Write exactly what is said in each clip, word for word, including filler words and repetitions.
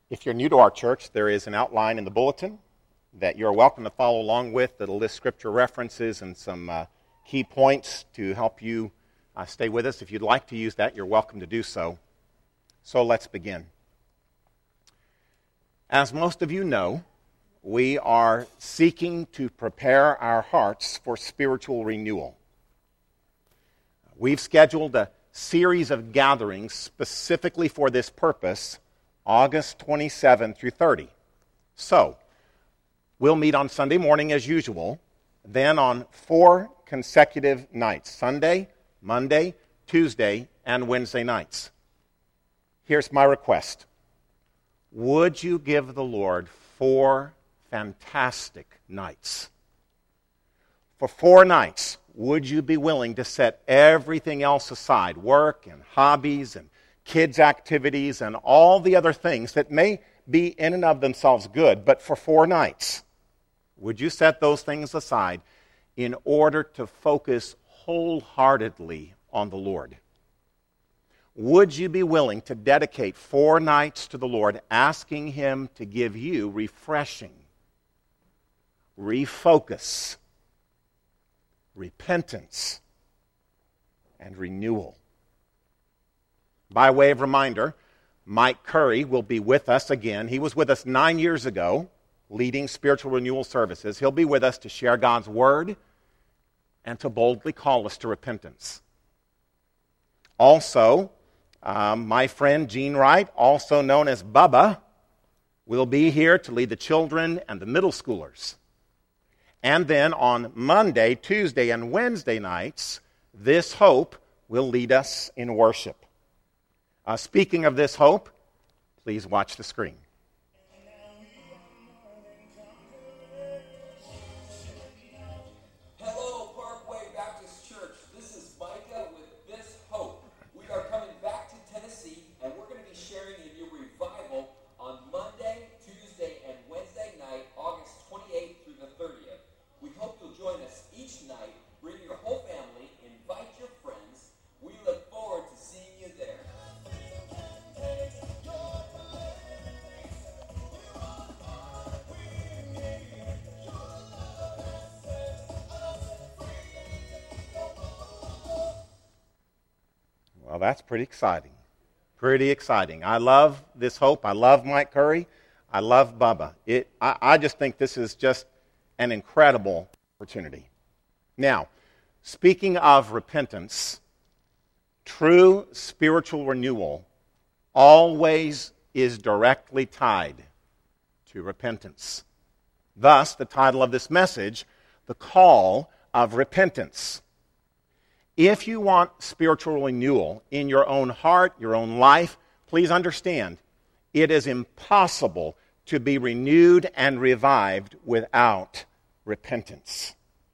If you're new to our church, there is an outline in the bulletin that you're welcome to follow along with that'll list scripture references and some uh, key points to help you uh, stay with us. If you'd like to use that, you're welcome to do so. So let's begin. As most of you know, we are seeking to prepare our hearts for spiritual renewal. We've scheduled a series of gatherings specifically for this purpose, August twenty-seventh through thirtieth. So, we'll meet on Sunday morning as usual, then on four consecutive nights, Sunday, Monday, Tuesday, and Wednesday nights. Here's my request. Would you give the Lord four fantastic nights? For four nights, would you be willing to set everything else aside, work and hobbies and kids' activities and all the other things that may be in and of themselves good, but for four nights, would you set those things aside in order to focus wholeheartedly on the Lord? Would you be willing to dedicate four nights to the Lord, asking Him to give you refreshing, refocus, repentance, and renewal? By way of reminder, Mike Curry will be with us again. He was with us nine years ago, leading spiritual renewal services. He'll be with us to share God's Word and to boldly call us to repentance. Also, um, my friend Gene Wright, also known as Bubba, will be here to lead the children and the middle schoolers. And then on Monday, Tuesday, and Wednesday nights, This Hope will lead us in worship. Uh, speaking of this hope, please watch the screen. Hello, Parkway Baptist Church. This is Micah with This Hope. We are coming back to Tennessee, and we're going to be sharing a new revival on Monday, Tuesday, and Wednesday night, August twenty-eighth through the thirtieth. We hope you'll join us each night. Bring your whole family, invite your friends. We look forward to seeing you there. Well, that's pretty exciting. Pretty exciting. I love This Hope. I love Mike Curry. I love Bubba. It, I, I just think this is just an incredible opportunity. Now, speaking of repentance, true spiritual renewal always is directly tied to repentance. Thus, the title of this message, The Call of Repentance. If you want spiritual renewal in your own heart, your own life, please understand, it is impossible to be renewed and revived without repentance.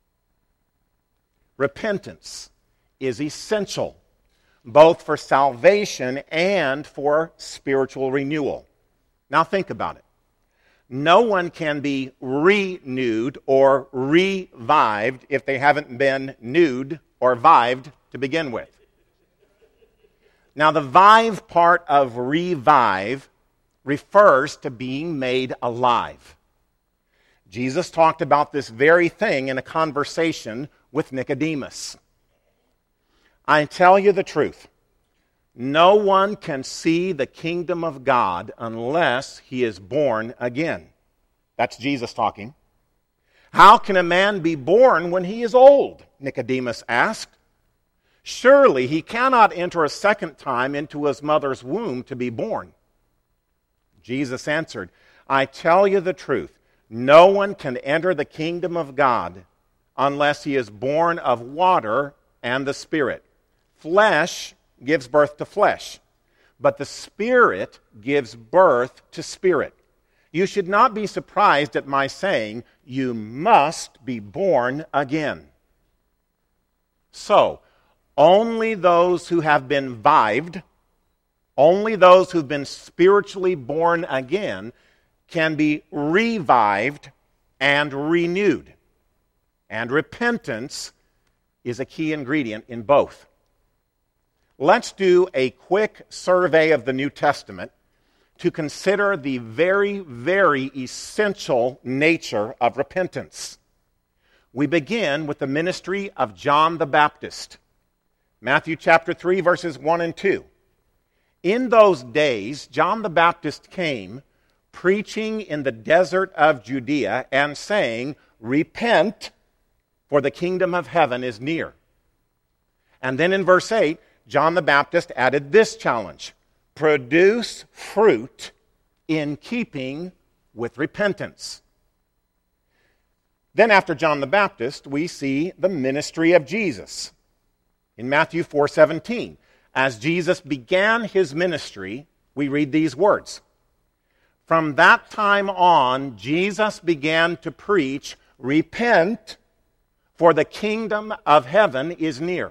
Repentance is essential, both for salvation and for spiritual renewal. Now think about it. No one can be renewed or revived if they haven't been newed or vived to begin with. Now, the vive part of revive refers to being made alive. Jesus talked about this very thing in a conversation with Nicodemus. I tell you the truth, no one can see the kingdom of God unless he is born again. That's Jesus talking. How can a man be born when he is old? Nicodemus asked. Surely he cannot enter a second time into his mother's womb to be born. Jesus answered, I tell you the truth, no one can enter the kingdom of God unless he is born of water and the Spirit. Flesh gives birth to flesh, but the Spirit gives birth to spirit. You should not be surprised at my saying, you must be born again. So, only those who have been vived, only those who've been spiritually born again can be revived and renewed. And repentance is a key ingredient in both. Let's do a quick survey of the New Testament to consider the very, very essential nature of repentance. We begin with the ministry of John the Baptist. Matthew chapter three, verses one and two. In those days, John the Baptist came, preaching in the desert of Judea and saying, "Repent, for the kingdom of heaven is near." And then in verse eight, John the Baptist added this challenge: produce fruit in keeping with repentance. Then after John the Baptist, we see the ministry of Jesus. In Matthew four seventeen, as Jesus began his ministry, we read these words: "From that time on, Jesus began to preach, 'Repent, for the kingdom of heaven is near.'"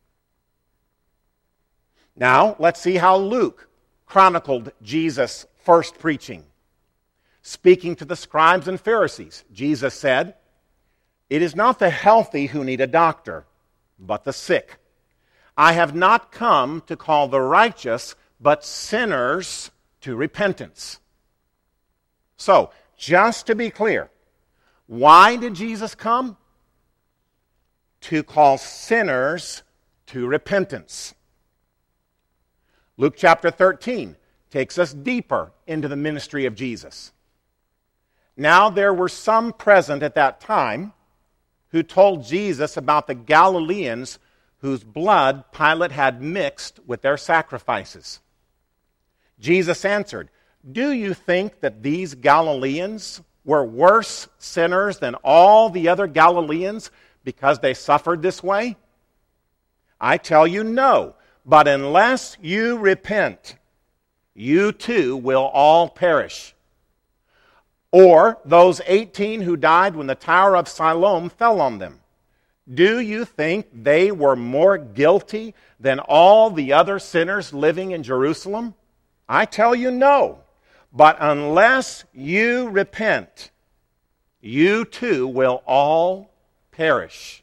Now, let's see how Luke chronicled Jesus' first preaching. Speaking to the scribes and Pharisees, Jesus said, "It is not the healthy who need a doctor, but the sick. I have not come to call the righteous, but sinners to repentance." So, just to be clear, why did Jesus come? To call sinners to repentance. Luke chapter thirteen takes us deeper into the ministry of Jesus. Now there were some present at that time who told Jesus about the Galileans whose blood Pilate had mixed with their sacrifices. Jesus answered, "Do you think that these Galileans were worse sinners than all the other Galileans because they suffered this way? I tell you, no. But unless you repent, you too will all perish. Or those eighteen who died when the Tower of Siloam fell on them. Do you think they were more guilty than all the other sinners living in Jerusalem? I tell you, no. But unless you repent, you too will all perish."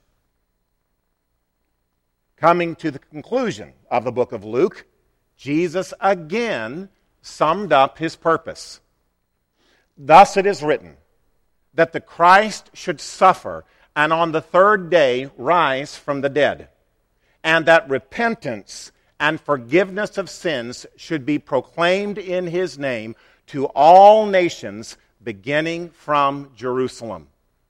Coming to the conclusion of the book of Luke, Jesus again summed up his purpose. "Thus it is written, that the Christ should suffer and on the third day rise from the dead, and that repentance and forgiveness of sins should be proclaimed in his name to all nations, beginning from Jerusalem."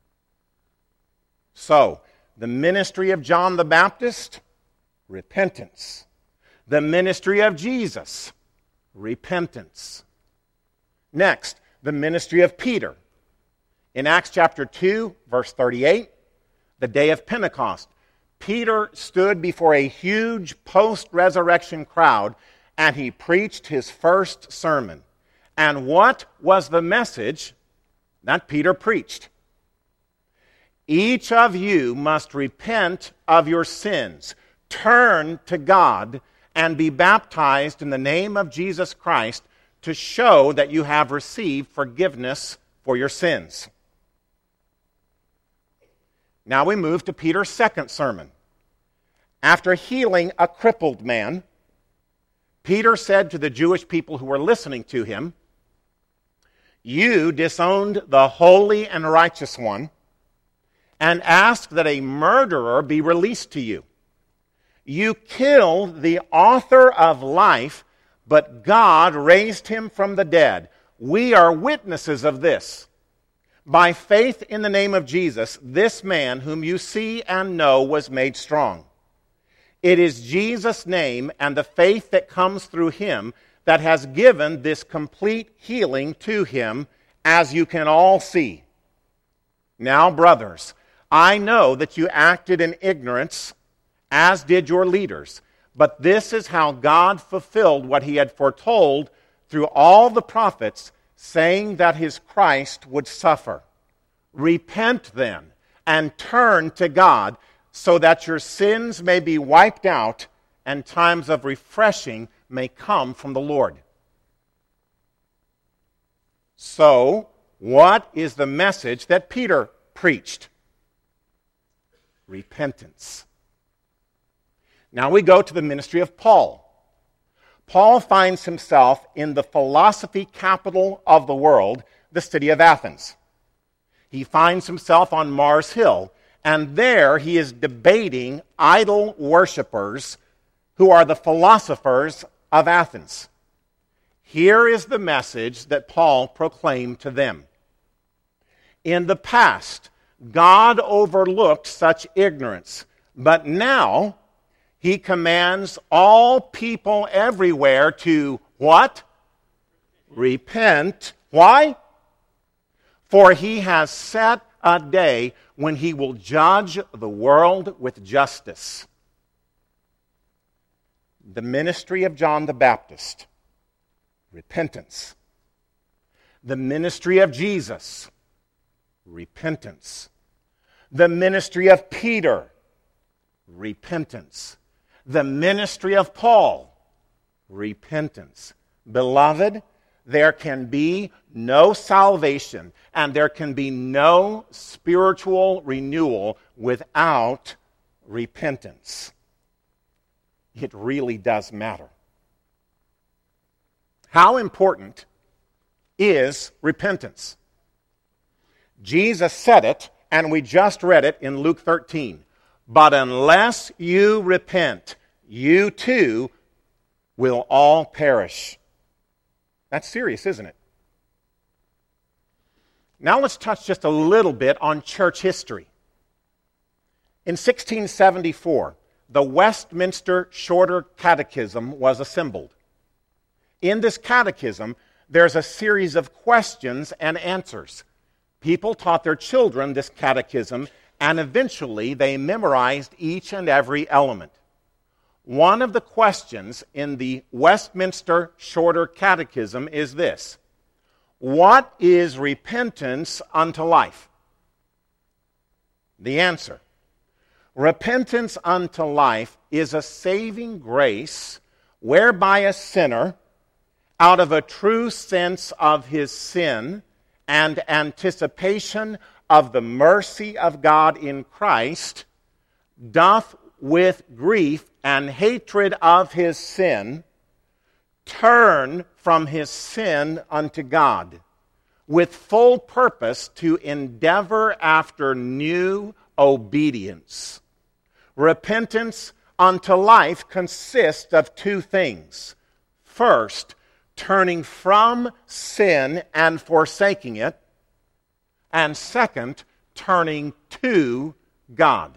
So, the ministry of John the Baptist, repentance. The ministry of Jesus, repentance. Next, the ministry of Peter. In Acts chapter two, verse thirty-eight, the day of Pentecost, Peter stood before a huge post-resurrection crowd and he preached his first sermon. And what was the message that Peter preached? "Each of you must repent of your sins, turn to God, and be baptized in the name of Jesus Christ to show that you have received forgiveness for your sins." Now we move to Peter's second sermon. After healing a crippled man, Peter said to the Jewish people who were listening to him, "You disowned the holy and righteous one and asked that a murderer be released to you. You killed the author of life, but God raised him from the dead. We are witnesses of this. By faith in the name of Jesus, this man whom you see and know was made strong. It is Jesus' name and the faith that comes through him that has given this complete healing to him, as you can all see. Now, brothers, I know that you acted in ignorance, as did your leaders. But this is how God fulfilled what he had foretold through all the prophets, saying that his Christ would suffer. Repent then, and turn to God, so that your sins may be wiped out, and times of refreshing may come from the Lord." So, what is the message that Peter preached? Repentance. Now we go to the ministry of Paul. Paul finds himself in the philosophy capital of the world, the city of Athens. He finds himself on Mars Hill, and there he is debating idol worshipers who are the philosophers of Athens. Here is the message that Paul proclaimed to them. In the past, God overlooked such ignorance, but now he commands all people everywhere to what? Repent. Why? For he has set a day when he will judge the world with justice. The ministry of John the Baptist, repentance. The ministry of Jesus, repentance. The ministry of Peter, repentance. The ministry of Paul, repentance. Beloved, there can be no salvation and there can be no spiritual renewal without repentance. It really does matter. How important is repentance? Jesus said it, and we just read it in Luke thirteen. But unless you repent, you too will all perish. That's serious, isn't it? Now let's touch just a little bit on church history. In sixteen seventy-four, the Westminster Shorter Catechism was assembled. In this catechism, there's a series of questions and answers. People taught their children this catechism, and eventually they memorized each and every element. One of the questions in the Westminster Shorter Catechism is this: what is repentance unto life? The answer: repentance unto life is a saving grace whereby a sinner, out of a true sense of his sin and anticipation of the mercy of God in Christ, doth with grief and hatred of his sin turn from his sin unto God, with full purpose to endeavor after new obedience. Repentance unto life consists of two things. First, turning from sin and forsaking it, and second, turning to God.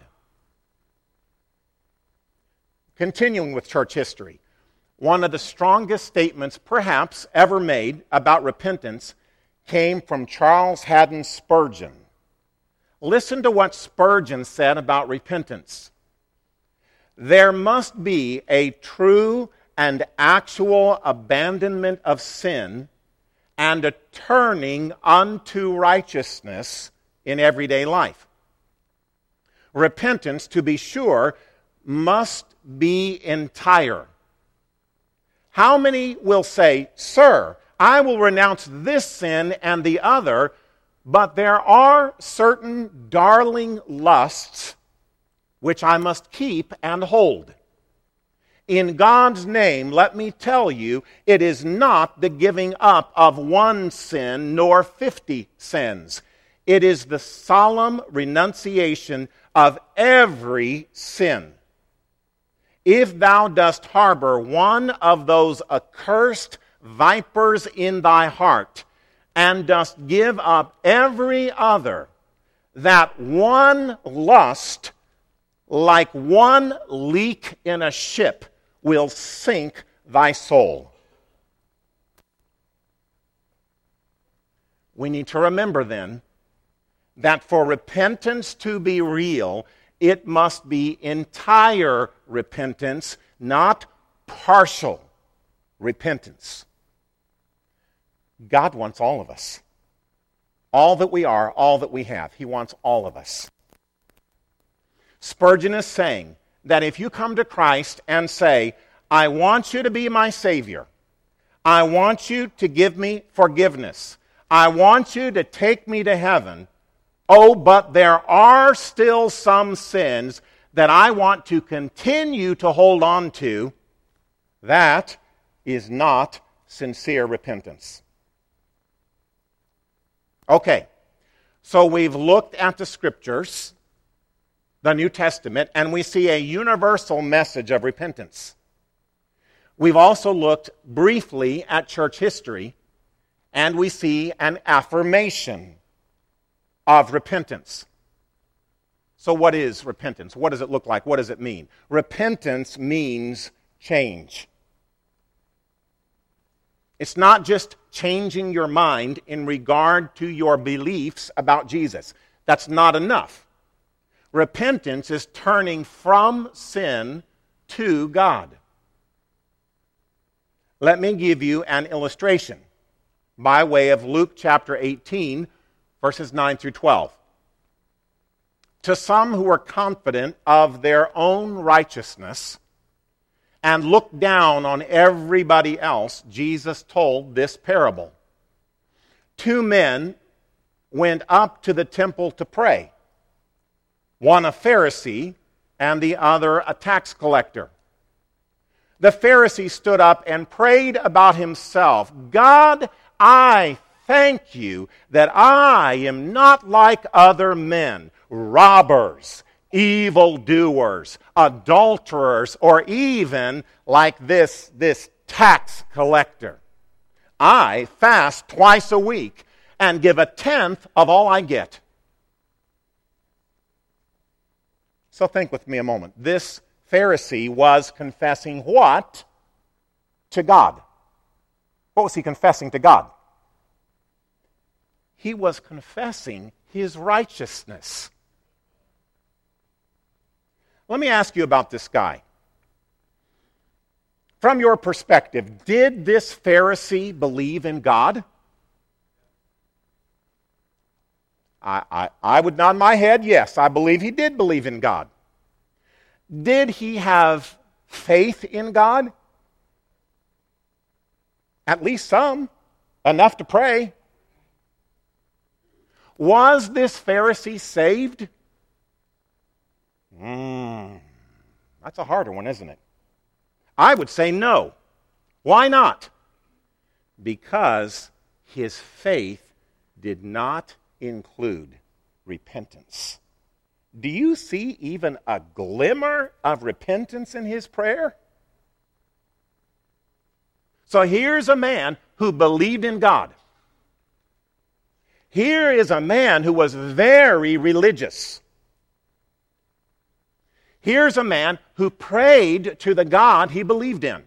Continuing with church history, one of the strongest statements perhaps ever made about repentance came from Charles Haddon Spurgeon. Listen to what Spurgeon said about repentance. There must be a true and actual abandonment of sin and a turning unto righteousness in everyday life. Repentance, to be sure, must be entire. How many will say, "Sir, I will renounce this sin and the other, but there are certain darling lusts which I must keep and hold"? In God's name, let me tell you, it is not the giving up of one sin nor fifty sins. It is the solemn renunciation of every sin. If thou dost harbor one of those accursed vipers in thy heart, and dost give up every other, that one lust, like one leak in a ship, will sink thy soul. We need to remember then that for repentance to be real, it must be entire repentance, not partial repentance. God wants all of us. All that we are, all that we have. He wants all of us. Spurgeon is saying that if you come to Christ and say, "I want you to be my Savior. I want you to give me forgiveness. I want you to take me to heaven. Oh, but there are still some sins that I want to continue to hold on to," that is not sincere repentance. Okay, so we've looked at the Scriptures, the New Testament, and we see a universal message of repentance. We've also looked briefly at church history, and we see an affirmation of repentance. So what is repentance? What does it look like? What does it mean? Repentance means change. It's not just changing your mind in regard to your beliefs about Jesus. That's not enough. Repentance is turning from sin to God. Let me give you an illustration by way of Luke chapter eighteen, verses nine through twelve. To some who were confident of their own righteousness and looked down on everybody else, Jesus told this parable. Two men went up to the temple to pray, one a Pharisee and the other a tax collector. The Pharisee stood up and prayed about himself, "God, I thank you that I am not like other men, robbers, evildoers, adulterers, or even like this, this tax collector. I fast twice a week and give a tenth of all I get." So think with me a moment. This Pharisee was confessing what? To God. What was he confessing to God? He was confessing his righteousness. Let me ask you about this guy. From your perspective, did this Pharisee believe in God? I, I, I would nod my head, yes, I believe he did believe in God. Did he have faith in God? At least some, enough to pray. Was this Pharisee saved? Mm, that's a harder one, isn't it? I would say no. Why not? Because his faith did not include repentance. Do you see even a glimmer of repentance in his prayer? So here's a man who believed in God. Here is a man who was very religious. Here's a man who prayed to the God he believed in.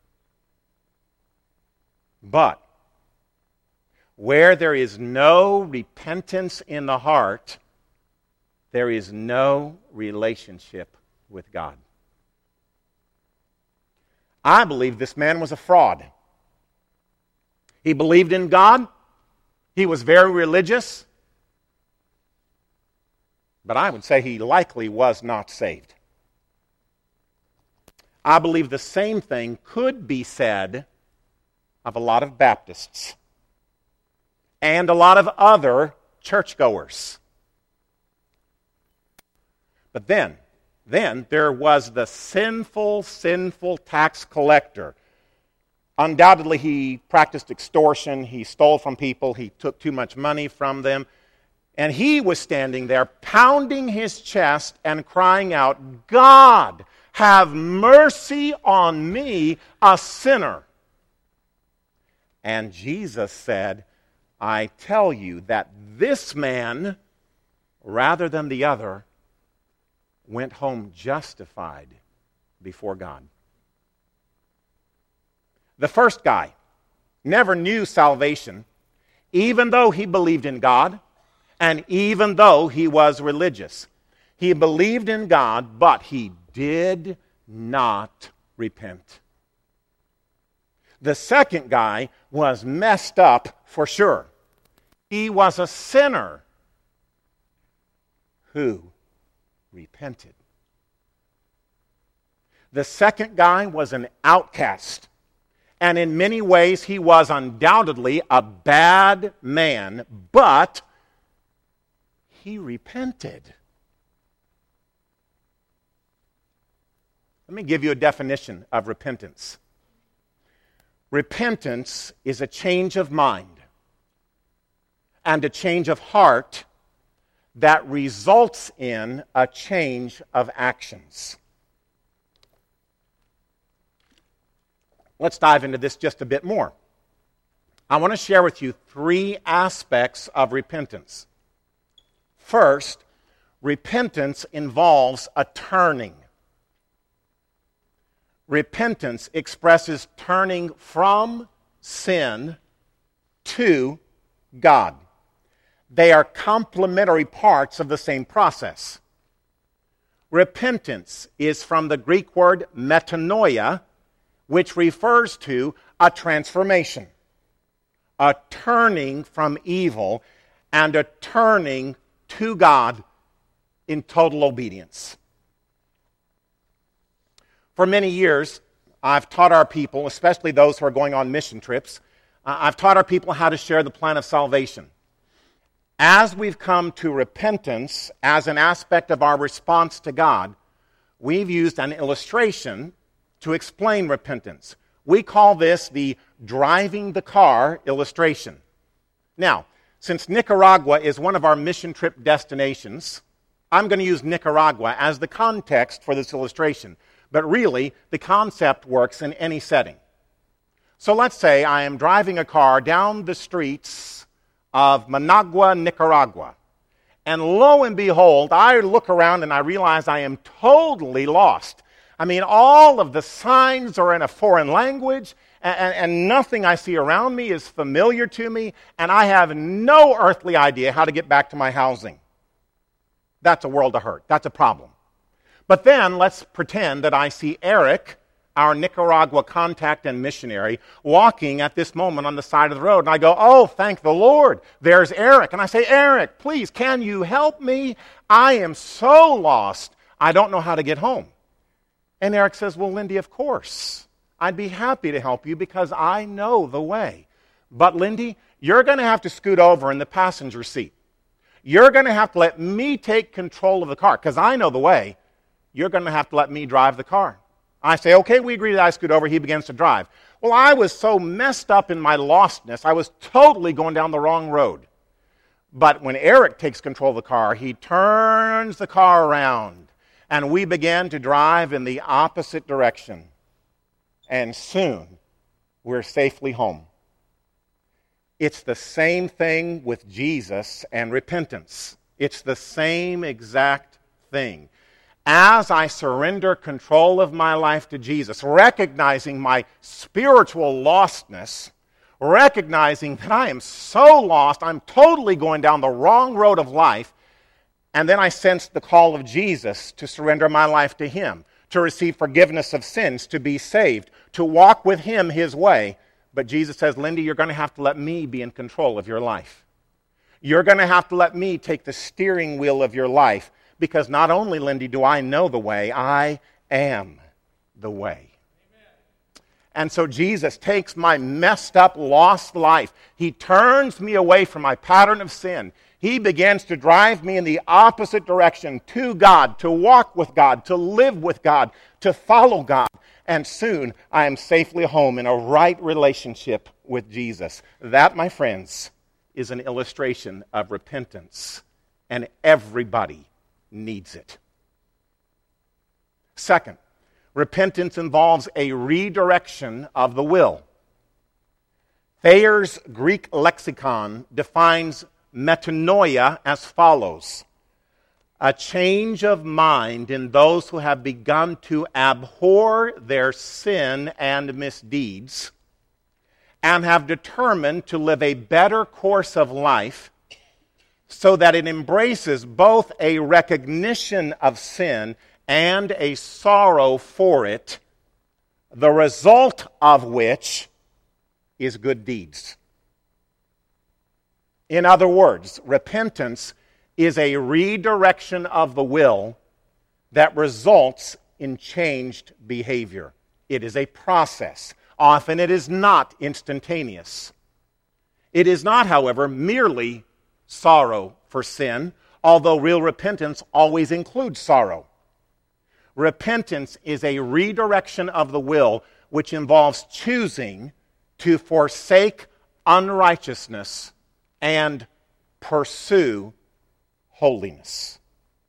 But where there is no repentance in the heart, there is no relationship with God. I believe this man was a fraud. He believed in God. He was very religious. But I would say he likely was not saved. I believe the same thing could be said of a lot of Baptists and a lot of other churchgoers. But then, then there was the sinful, sinful tax collector. Undoubtedly, he practiced extortion. He stole from people. He took too much money from them. And he was standing there pounding his chest and crying out, "God, have mercy on me, a sinner." And Jesus said, "I tell you that this man, rather than the other, went home justified before God." The first guy never knew salvation, even though he believed in God, and even though he was religious. He believed in God, but he did not repent. The second guy was messed up for sure. He was a sinner who repented. The second guy was an outcast. And in many ways, he was undoubtedly a bad man, but he repented. Let me give you a definition of repentance. Repentance is a change of mind and a change of heart that results in a change of actions. Let's dive into this just a bit more. I want to share with you three aspects of repentance. First, repentance involves a turning. Repentance expresses turning from sin to God. They are complementary parts of the same process. Repentance is from the Greek word metanoia, which refers to a transformation, a turning from evil and a turning to God in total obedience. For many years, I've taught our people, especially those who are going on mission trips, uh, I've taught our people how to share the plan of salvation. As we've come to repentance as an aspect of our response to God, we've used an illustration to explain repentance. We call this the driving the car illustration. Now, since Nicaragua is one of our mission trip destinations, I'm going to use Nicaragua as the context for this illustration. But really, the concept works in any setting. So let's say I am driving a car down the streets of Managua, Nicaragua. And lo and behold, I look around and I realize I am totally lost. I mean, all of the signs are in a foreign language, and, and, and nothing I see around me is familiar to me, and I have no earthly idea how to get back to my housing. That's a world of hurt. That's a problem. But then let's pretend that I see Eric, our Nicaragua contact and missionary, walking at this moment on the side of the road. And I go, oh, thank the Lord, there's Eric. And I say, Eric, please, can you help me? I am so lost, I don't know how to get home. And Eric says, well, Lindy, of course. I'd be happy to help you because I know the way. But Lindy, you're going to have to scoot over in the passenger seat. You're going to have to let me take control of the car because I know the way. You're going to have to let me drive the car. I say, okay, we agree that I scoot over. He begins to drive. Well, I was so messed up in my lostness, I was totally going down the wrong road. But when Eric takes control of the car, he turns the car around, and we began to drive in the opposite direction. And soon, we're safely home. It's the same thing with Jesus and repentance. It's the same exact thing. As I surrender control of my life to Jesus, recognizing my spiritual lostness, recognizing that I am so lost, I'm totally going down the wrong road of life, and then I sense the call of Jesus to surrender my life to Him, to receive forgiveness of sins, to be saved, to walk with Him His way. But Jesus says, Lindy, you're going to have to let me be in control of your life. You're going to have to let me take the steering wheel of your life. Because not only, Lindy, do I know the way, I am the way. Amen. And so Jesus takes my messed up, lost life. He turns me away from my pattern of sin. He begins to drive me in the opposite direction to God, to walk with God, to live with God, to follow God. And soon I am safely home in a right relationship with Jesus. That, my friends, is an illustration of repentance. And everybody needs it. Second, repentance involves a redirection of the will. Thayer's Greek lexicon defines metanoia as follows: a change of mind in those who have begun to abhor their sin and misdeeds and have determined to live a better course of life, so that it embraces both a recognition of sin and a sorrow for it, the result of which is good deeds. In other words, repentance is a redirection of the will that results in changed behavior. It is a process. Often it is not instantaneous. It is not, however, merely sorrow for sin, although real repentance always includes sorrow. Repentance is a redirection of the will which involves choosing to forsake unrighteousness and pursue holiness.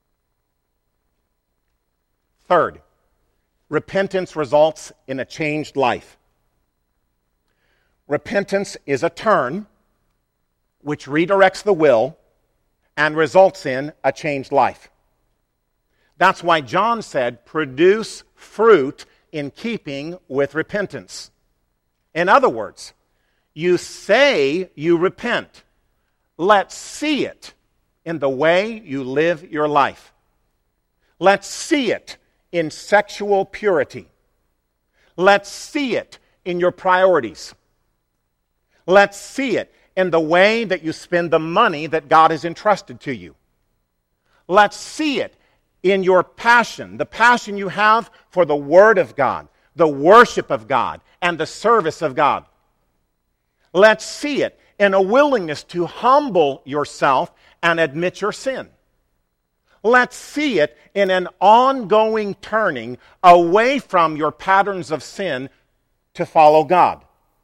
Third, repentance results in a changed life. Repentance is a turn which redirects the will and results in a changed life. That's why John said, produce fruit in keeping with repentance. In other words, you say you repent. Let's see it in the way you live your life. Let's see it in sexual purity. Let's see it in your priorities. Let's see it in the way that you spend the money that God has entrusted to you. Let's see it in your passion, the passion you have for the Word of God, the worship of God, and the service of God. Let's see it in a willingness to humble yourself and admit your sin. Let's see it in an ongoing turning away from your patterns of sin to follow God.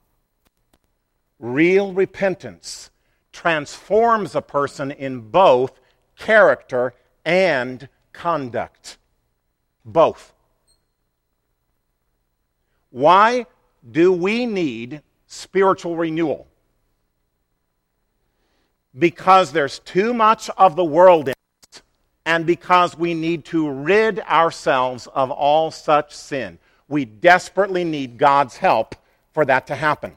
Real repentance transforms a person in both character and conduct. Both. Why do we need spiritual renewal? Because there's too much of the world in it, and because we need to rid ourselves of all such sin. We desperately need God's help for that to happen.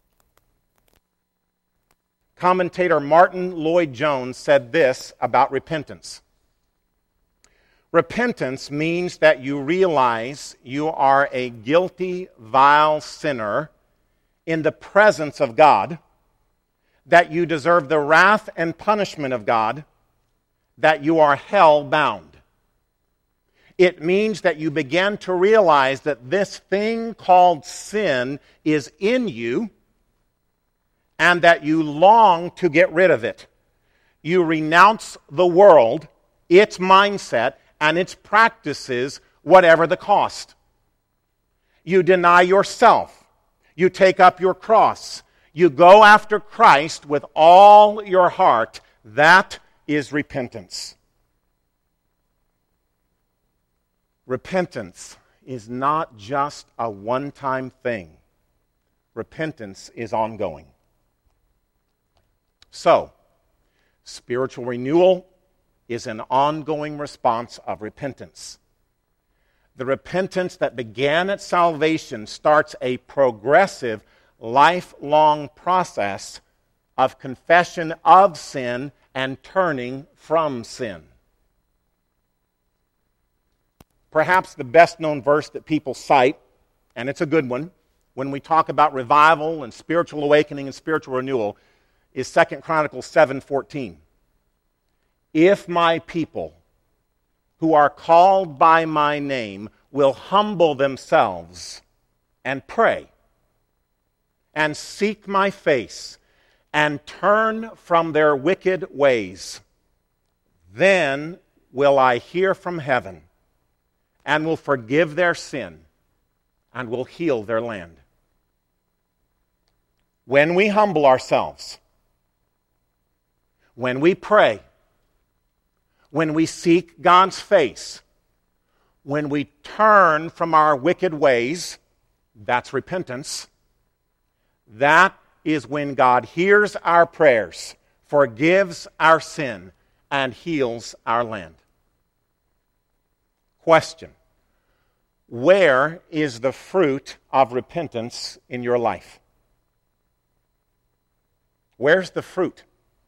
Commentator Martin Lloyd-Jones said this about repentance. Repentance means that you realize you are a guilty, vile sinner in the presence of God, that you deserve the wrath and punishment of God, that you are hell-bound. It means that you begin to realize that this thing called sin is in you, and that you long to get rid of it. You renounce the world, its mindset, and its practices, whatever the cost. You deny yourself. You take up your cross. You go after Christ with all your heart. That is repentance. Repentance is not just a one-time thing. Repentance is ongoing. So, spiritual renewal is an ongoing response of repentance. The repentance that began at salvation starts a progressive, lifelong process of confession of sin and turning from sin. Perhaps the best-known verse that people cite, and it's a good one, when we talk about revival and spiritual awakening and spiritual renewal, is Second Chronicles seven fourteen. If my people, who are called by my name, will humble themselves and pray and seek my face and turn from their wicked ways, then will I hear from heaven and will forgive their sin and will heal their land. When we humble ourselves, when we pray, when we seek God's face, when we turn from our wicked ways, that's repentance. That is when God hears our prayers, forgives our sin, and heals our land. Question: where is the fruit of repentance in your life? Where's the fruit?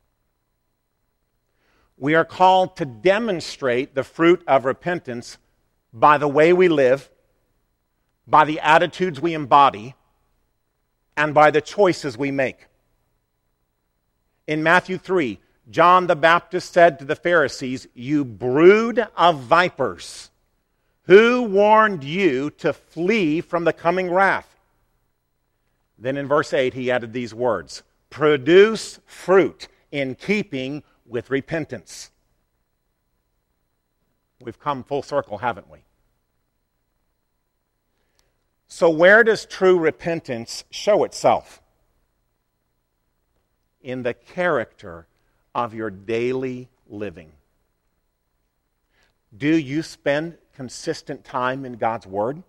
We are called to demonstrate the fruit of repentance by the way we live, by the attitudes we embody, and by the choices we make. In Matthew three, John the Baptist said to the Pharisees, "You brood of vipers, who warned you to flee from the coming wrath?" Then in verse eight, he added these words, "Produce fruit in keeping with repentance." We've come full circle, haven't we? So where does true repentance show itself? In the character of your daily living. Do you spend consistent time in God's Word?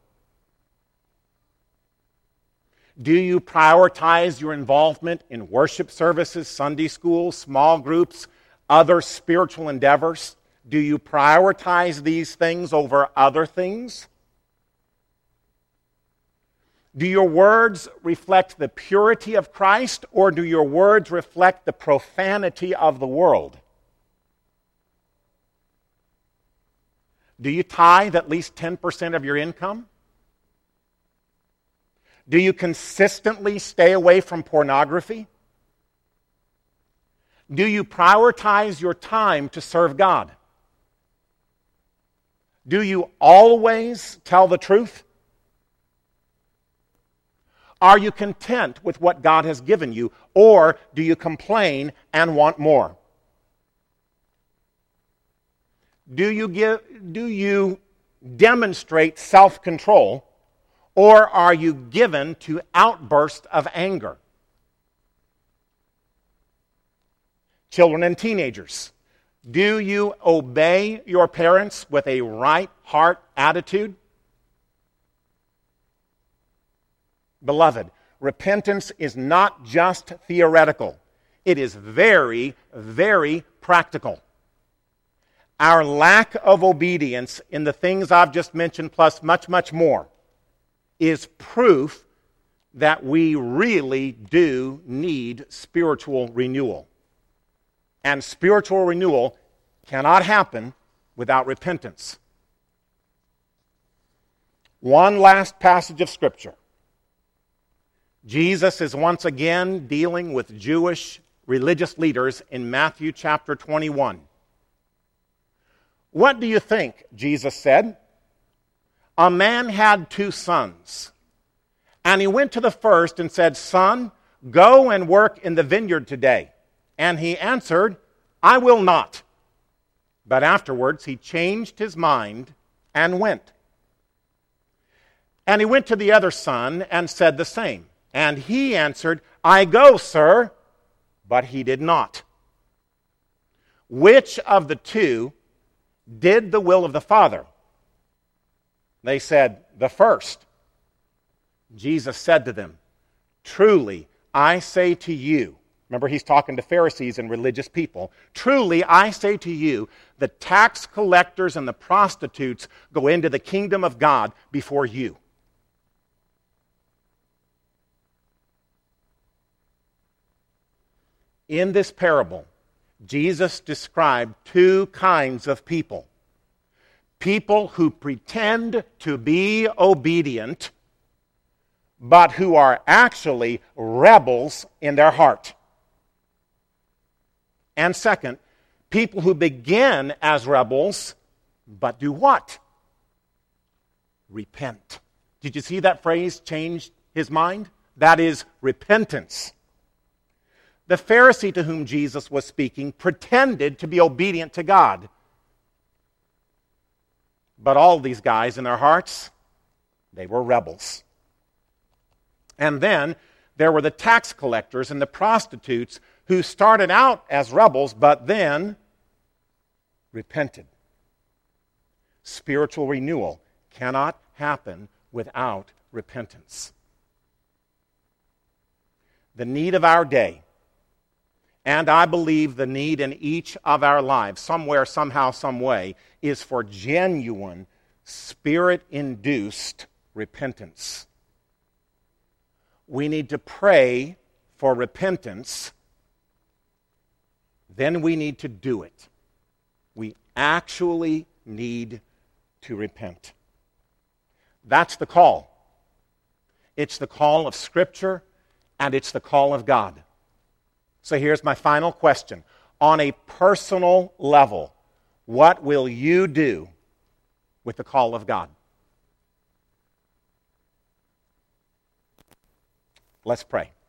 Do you prioritize your involvement in worship services, Sunday school, small groups, other spiritual endeavors? Do you prioritize these things over other things? Do your words reflect the purity of Christ, or do your words reflect the profanity of the world? Do you tithe at least ten percent of your income? Do you consistently stay away from pornography? Do you prioritize your time to serve God? Do you always tell the truth? Are you content with what God has given you, or do you complain and want more? Do you give, do you demonstrate self-control, or are you given to outbursts of anger? Children and teenagers, do you obey your parents with a right heart attitude? Beloved, repentance is not just theoretical. It is very, very practical. Our lack of obedience in the things I've just mentioned, plus much, much more, is proof that we really do need spiritual renewal. And spiritual renewal cannot happen without repentance. One last passage of Scripture. Jesus is once again dealing with Jewish religious leaders in Matthew chapter twenty-one. What do you think? Jesus said. A man had two sons, and he went to the first and said, Son, go and work in the vineyard today. And he answered, I will not. But afterwards he changed his mind and went. And he went to the other son and said the same. And he answered, I go, sir. But he did not. Which of the two did the will of the Father? They said, the first. Jesus said to them, truly, I say to you, remember he's talking to Pharisees and religious people, truly, I say to you, the tax collectors and the prostitutes go into the kingdom of God before you. In this parable, Jesus described two kinds of people. People who pretend to be obedient, but who are actually rebels in their heart. And second, people who begin as rebels, but do what? Repent. Did you see that phrase, changed his mind? That is repentance. The Pharisee to whom Jesus was speaking pretended to be obedient to God. But all these guys in their hearts, they were rebels. And then there were the tax collectors and the prostitutes who started out as rebels, but then repented. Spiritual renewal cannot happen without repentance. The need of our day, and I believe the need in each of our lives, somewhere, somehow, some way, is for genuine, Spirit-induced repentance. We need to pray for repentance. Then we need to do it. We actually need to repent. That's the call. It's the call of Scripture, and it's the call of God. So here's my final question. On a personal level, what will you do with the call of God? Let's pray.